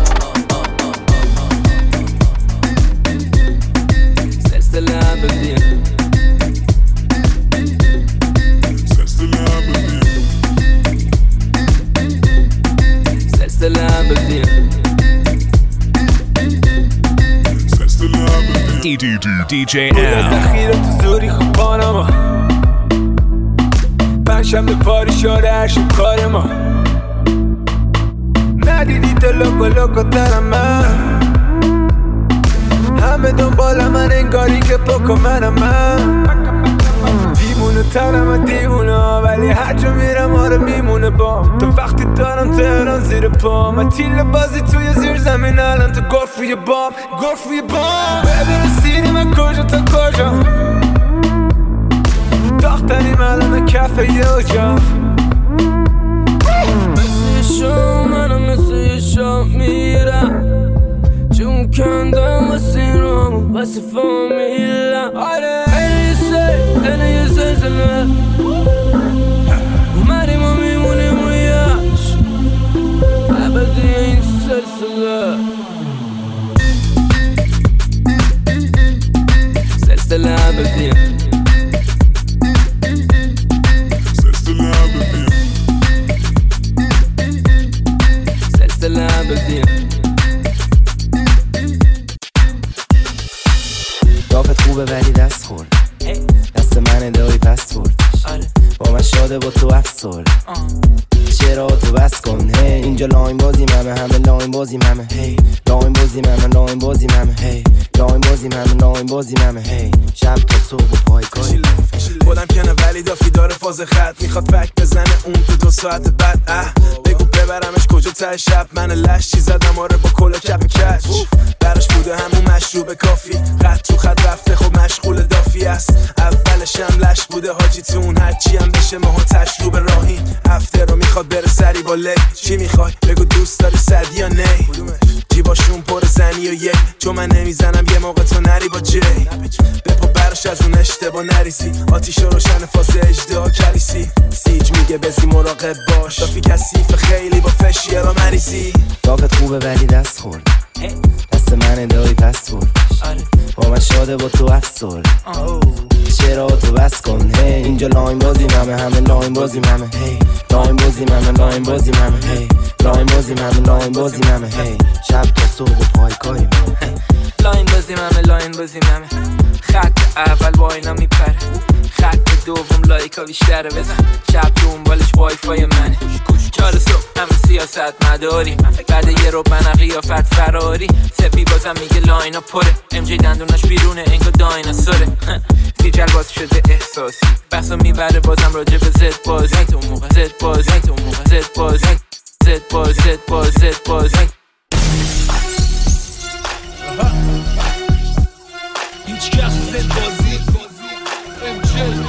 سلسله ابدیه سلسله ابدیه سلسله ابدیه دی جی ام ذخیره تو زوری خوب بانما پنجشنبه پاری شاره هرشب کار ما ندیدی تو لوکو لوکو ترم من همه دنبال من انگاری که پاکو منم من دیمونه ترم دیمونه ولی هر جا میرم آره میمونه بام تو وقتی دارم تهران زیر پام من تیل بازی توی زیر زمین الان تو گفت روی بام گفت روی بام ببین سیری من کجا تا کجا داختریم الان کفه یه اجا مثل شو منم مثل شو میرم جون کندم واسه رام واسه فامیلم آره دنه یه زلزله اومدیم و میمونیم و یاش ابدی این سلسله سلسله ابدیه سلسله ابدیه سلسله ابدیه رافت خوبه ولی دست خورد دست من دایی پس بردش با من شاده با تو افسرد چرا تو بس کن هی اینجا لاین بازی همه همه لاین بازی همه هی لاین بازی همه لاین بازی همه هی لاین بازی همه لاین بازی همه هی شب تا صبح و پای کاری خودم کنه ولی دافی داره فاز خط میخواد فک بزنه اون تو دو ساعت بعد اه بگو ببرمش کجا ته شب من لش چی زدم آره با کل کپ کچ براش بوده همون مشروب کافی خط تو خط رفته خب مشغول دافی است اولش هم لش بوده حاجی تون هرچی هم بشه ماها تشروب راهین هفته رو میخواد بره سری با لی چی میخوای بگو دوست داری صد یا نی جیباشون پر زنی و یک چون من نمیزنم یه موقع تو نری با جی بپا براش از اون اشتباه نریسی آتیش روشن فاز اجدها کلیسی سیج میگه بزی مراقب باش دافی کثیف خیلی با فشیه را مریسی رافت خوبه ولی دست خورد دست من دایی پس بردش با من شاده با تو افسرد چرا تو بس کن هی اینجا لاین بازی همه همه لاین بازی همه هی لاین بازی همه لاین بازی همه هی لاین بازی همه لاین بازی همه هی شب تا صبح و پای کاری لاین بازی همه لاین بازی همه خط اول با اینا میپره خط دوم لایک لایکا بیشتره بزن شب دنبالش وای فای منه چهار صبح همه سیاست مداری بعد یه رو من قیافت فراری سپی بازم میگه لاینا پره ام جی دندوناش بیرونه انگا دایناسوره دیجل باز شده احساسی بحثو میبره بازم راجع به زد بازی تو موقع زد بازی تو موقع زد بازی زد بازی زد بازی زد بازی هیچ کس زد بازی ام جی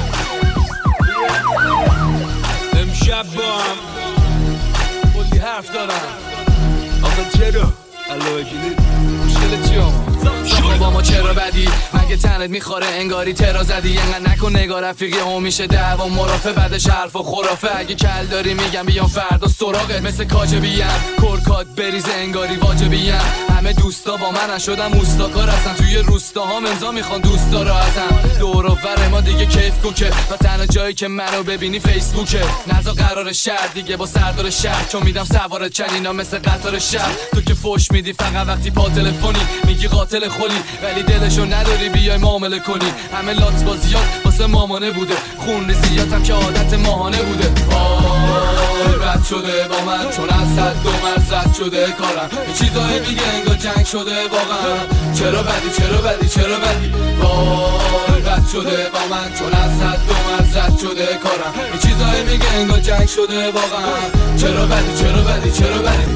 امشب با هم کلی حرف دارم آقا چرا علاوه کلید مشکل چی آما شما با ما چرا بدی مگه تنت میخوره انگاری ترا زدی انقدر نکن نگاه رفیقی هم میشه دعوا مرافع بعدش حرف و خرافه اگه کل داری میگم بیام فردا سراغت مثل کاجبیم کرکات بریز انگاری واجبیم همه دوستا با من شدم اوستاکار هستن توی روستاها امضا میخوان دوستا را ازم دور و بر ما دیگه کیف کوکه و تنها جایی که منو ببینی فیسبوکه نزا قرار شهر دیگه با سردار شهر چون میدم سوار چنینا مثل قطار شهر تو که فوش میدی فقط وقتی پا تلفنی میگی قاتل خلی ولی دلشو نداری بیای معامله کنی همه لات بازیات واسه مامانه بوده خون ریزیاتم که عادت ماهانه بوده وای رد شده با من چون از صد دو مرزد شده کارم یه چیزای دیگه انگار جنگ شده واقعا چرا بدی چرا بدی چرا بدی وای رد شده با من چون از صد دو مرزد شده کارم یه چیزای میگه انگار جنگ شده واقعا چرا بدی چرا بدی چرا بدی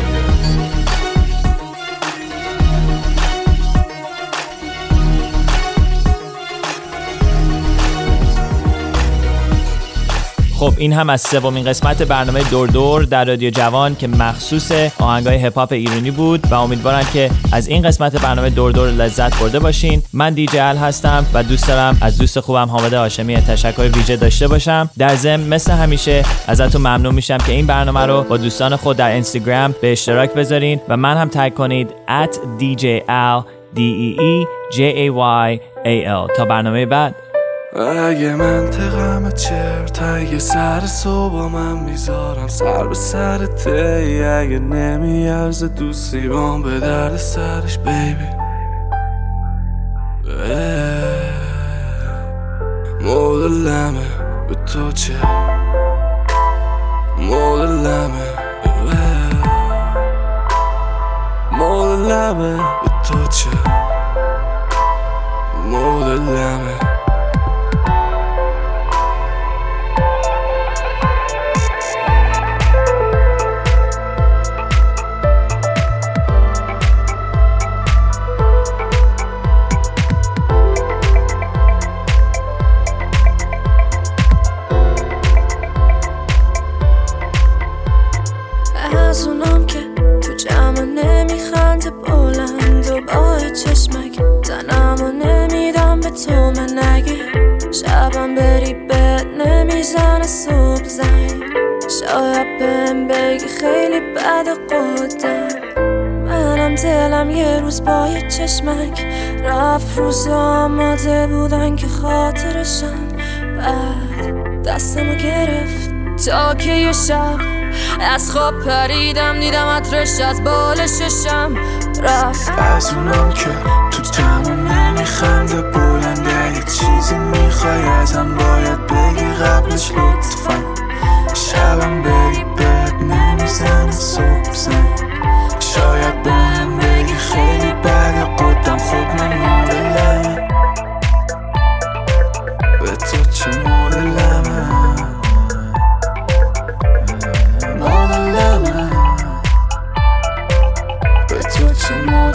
خب این هم از سومین قسمت برنامه دور دور در رادیو جوان که مخصوص آهنگای هپ هاپ ایرانی بود و امیدوارم که از این قسمت برنامه دور دور لذت برده باشین. من دیجی ال هستم و دوست دارم از دوست خوبم حامد هاشمی تشکر ویژه داشته باشم. در ضمن مثل همیشه ازتون ممنون میشم که این برنامه رو با دوستان خود در اینستاگرام به اشتراک بذارین و من هم تگ کنید ات دی جی ال دی ای ای جی ای وای ای ال. تا برنامه بعد. اگه منطقم چرت اگه سر صبح من میذارم سر به سر تی اگه نمیارز دوستی بام به درد سرش بیبی مدلمه به تو چه مدلمه مدلمه به تو چه مدلمه از اونام که تو جمع نمیخنده بلند و با چشمک تنمو نمیدم به تو من نگه شبم بری بد نمیزنه صبح زنگ شاید بهم بگی خیلی بد قدم منم دلم یه روز با یه چشمک رفت روز آماده بودن که خاطرشم بعد دستمو گرفت تا که یه شب از خواب پریدم دیدم عطرش از بال ششم رفت از اونم که تو جمع نمیخنده بلنده یه چیزی میخوای ازم باید بگی قبلش لطفا شبم بری بد نمیزنه صبح زن شاید بهم بگی خیلی بده قدم خود من مدلمه به تو چه مدلمه مدلمه به تو چه مدلمه